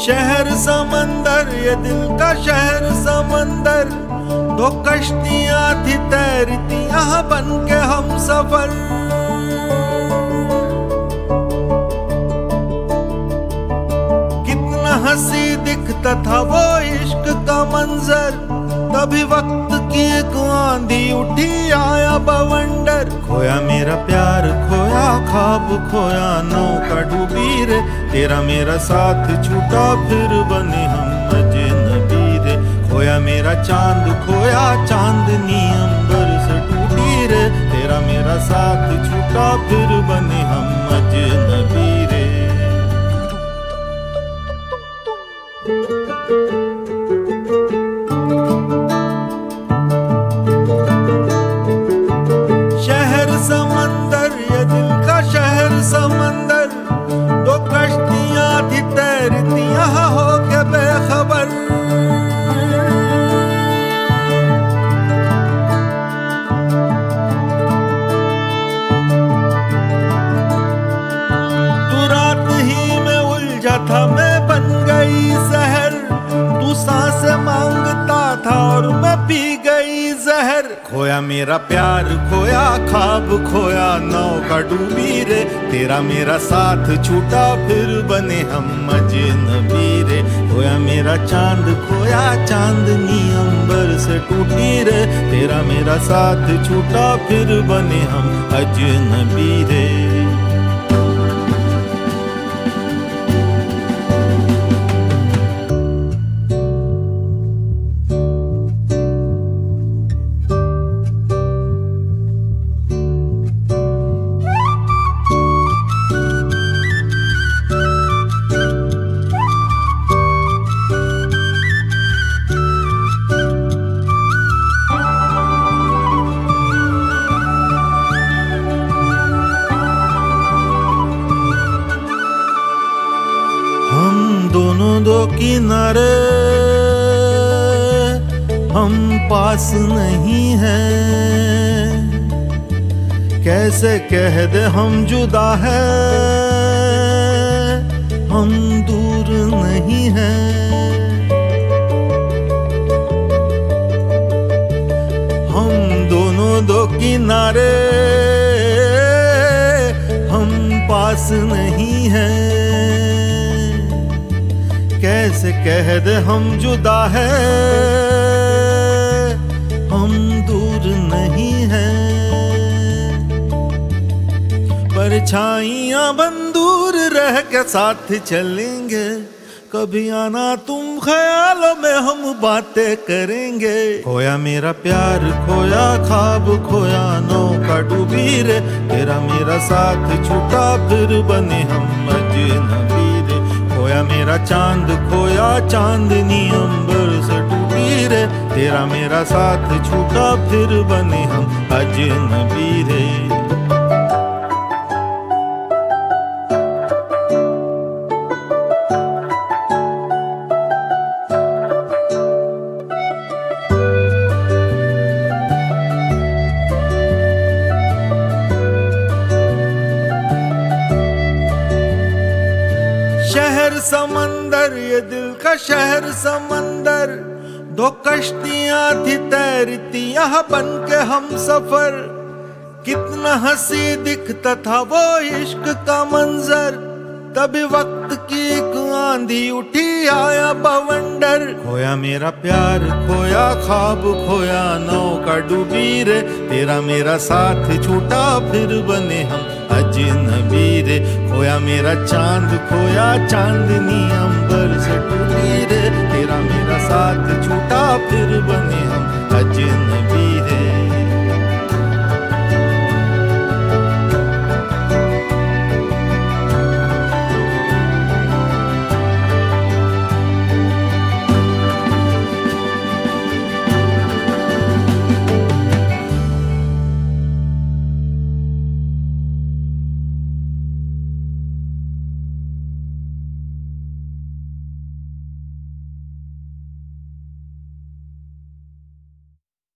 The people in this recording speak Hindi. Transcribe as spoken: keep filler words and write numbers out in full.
शहर समंदर, ये दिल का शहर समंदर, दो कश्तियां थी तैरती यहाँ बन के हम सफर। कितना हंसी दिखता था वो इश्क का मंजर, तभी वक्त की एक आंधी उठी आया बवंडर। खोया मेरा प्यार, खोया ख्वाब, खोया नौका डूबी रे, तेरा मेरा साथ छूटा फिर बने हम अजनबी रे। खोया मेरा चांद, खोया चांदनी अंबर से टूटी रे, तेरा मेरा साथ छूटा फिर बने हम अजनबी रे। समंदर, ये दिल का शहर समंदर, दो कश्तियां थी तैरती यहाँ हो के बेखबर। तू रात ही में उलझा था, मैं बन गई शहर, तू सांसें मांगता था और मैं पी गई जहर। खोया मेरा प्यार, खोया ख्वाब, खोया नौका डूबी रे, तेरा मेरा साथ छूटा फिर बने हम अजनबी रे। खोया मेरा चांद, खोया चांदनी अंबर से टूटी रे, तेरा मेरा साथ छूटा फिर बने हम अजनबी रे। दोनों दो किनारे, हम पास नहीं हैं, कैसे कह दे हम जुदा है, हम दूर नहीं हैं। हम दोनों दो किनारे, हम पास नहीं हैं, कैसे कह दे हम जुदा है, हम दूर नहीं हैं। परछाइयां बन दूर रह के साथ चलेंगे, कभी आना तुम ख्यालों में हम बातें करेंगे। खोया मेरा प्यार, खोया ख्वाब, खोया नौका डूबी रे, तेरा मेरा साथ छूटा फिर बने हम अजनबी रे। खोया मेरा चांद, खोया चांदनी अंबर से टूटी रे, तेरा मेरा साथ छूटा फिर बने हम अजनबी रे। शहर समंदर, ये दिल का शहर समंदर, दो कश्तियां थी तैरती यहाँ बन के हम सफर। कितना हंसी दिखता था वो इश्क का मंजर, तभी वक्त की एक आंधी उठी आया बवंडर। खोया मेरा प्यार, खोया ख्वाब, खोया नौका डूबी रे, तेरा मेरा साथ छूटा फिर बने हम अजनबी रे। खोया मेरा चांद, खोया चांदनी अंबर से टूटी रे, तेरा मेरा साथ छूटा फिर बने हम